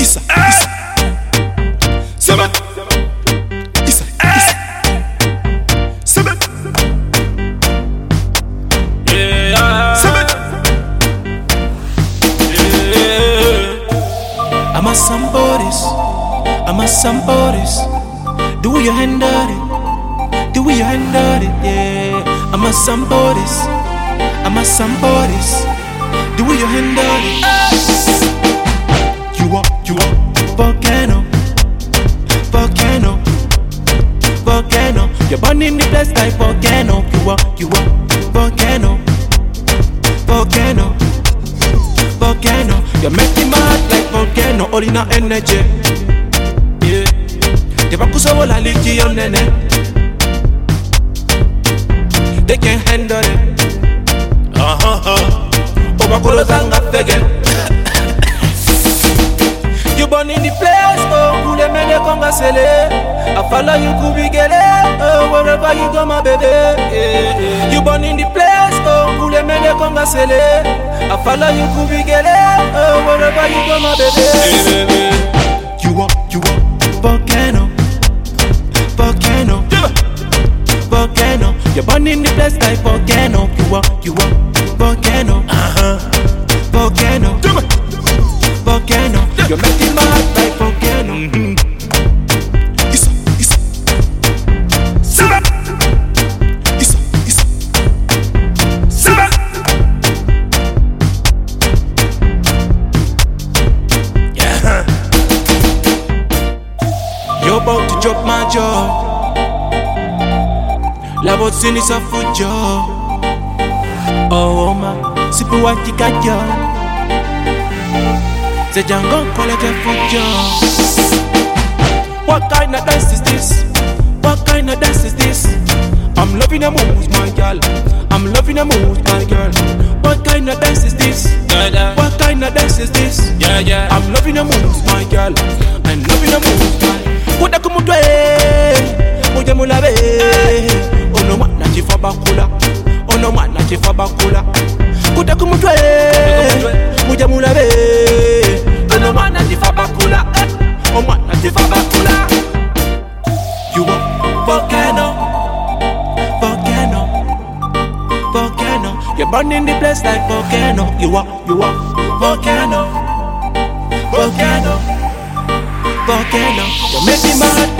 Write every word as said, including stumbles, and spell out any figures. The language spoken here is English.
Issa, Issa. Seven. Issa, Issa. Seven. Yeah. Seven. Yeah. I'm a somebody's. I'm a somebody's. Do you handle it? Do you handle it? Yeah. I'm a somebody's. I'm a somebody's. Do you handle it? You are, you are volcano, volcano, volcano. You're born in the place like volcano. You are, you are volcano, volcano, volcano. You're making my heart like volcano, all in our energy. Yeah. They back so la liki on nene. They can't handle it. Uh huh. huh. Obakolo tanga fege. You born in the place, oh, kule mene konga sele. I follow you kubigele, oh, wherever you go, my baby. Yeah, yeah. You born in the place, oh, kule mene konga sele. I follow you kubigele, oh, wherever you go, my baby. Hey, baby. You are, you are volcano, volcano, volcano. You're born in the place like volcano. You are, you are volcano, Uh-huh. volcano, volcano. You're making my heart like volcano. Mm-hmm. Issa, Issa. Seven. Issa, Issa. Seven. Yeah. You're about to drop my jaw. La botsini sa fujo. Oh ma, sipu wakikaja. The jungle quality fujo. What kind of dance is this? What kind of dance is this? I'm loving the moves, my girl. I'm loving the moves, my girl. What kind of dance is this? Yeah, yeah. What kind of dance is this? Yeah, yeah. I'm loving the moves, my girl. I'm loving the moves, my. Kuda kumutwe, muje mulabe. Ono mwana chifa bakula, ono mwana chifa bakula. Kuda kumutwe, muje mulabe. Ono mwana chifa bakula, ono mwana chifa bakula. You are volcano, volcano, volcano. You're burning the place like volcano. You are, you are volcano, volcano, volcano. You're making my heart